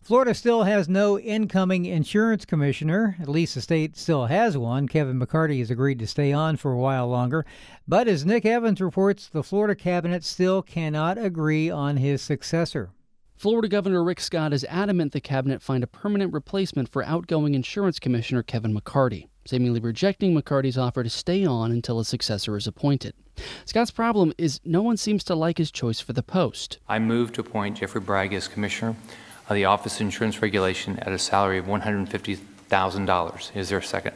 Florida still has no incoming insurance commissioner. At least the state still has one. Kevin McCarty has agreed to stay on for a while longer. But as Nick Evans reports, the Florida cabinet still cannot agree on his successor. Florida Governor Rick Scott is adamant the cabinet find a permanent replacement for outgoing insurance commissioner Kevin McCarty, seemingly rejecting McCarty's offer to stay on until a successor is appointed. Scott's problem is no one seems to like his choice for the post. I move to appoint Jeffrey Bragg as commissioner of the Office of Insurance Regulation at a salary of $150,000. Is there a second?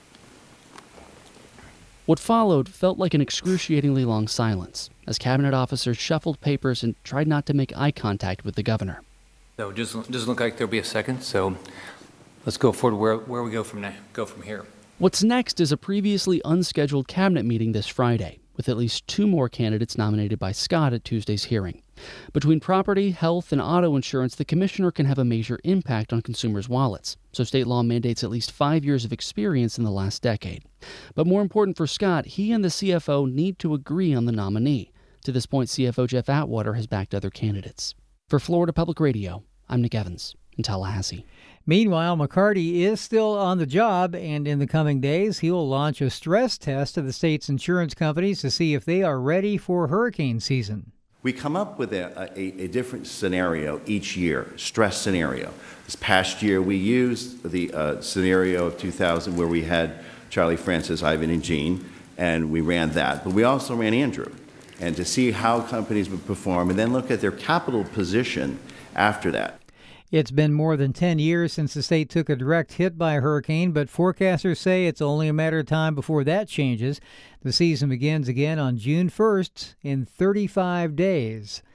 What followed felt like an excruciatingly long silence as cabinet officers shuffled papers and tried not to make eye contact with the governor. So it doesn't look like there'll be a second, so let's go forward where we go from here. What's next is a previously unscheduled cabinet meeting this Friday, with at least 2 more candidates nominated by Scott at Tuesday's hearing. Between property, health, and auto insurance, the commissioner can have a major impact on consumers' wallets, so state law mandates at least 5 years of experience in the last decade. But more important for Scott, he and the CFO need to agree on the nominee. To this point, CFO Jeff Atwater has backed other candidates. For Florida Public Radio, I'm Nick Evans in Tallahassee. Meanwhile, McCarty is still on the job, and in the coming days, he will launch a stress test of the state's insurance companies to see if they are ready for hurricane season. We come up with a different scenario each year, stress scenario. This past year, we used the scenario of 2000 where we had Charlie, Francis, Ivan, and Gene, and we ran that. But we also ran Andrew, and to see how companies would perform and then look at their capital position after that. It's been more than 10 years since the state took a direct hit by a hurricane, but forecasters say it's only a matter of time before that changes. The season begins again on June 1st in 35 days.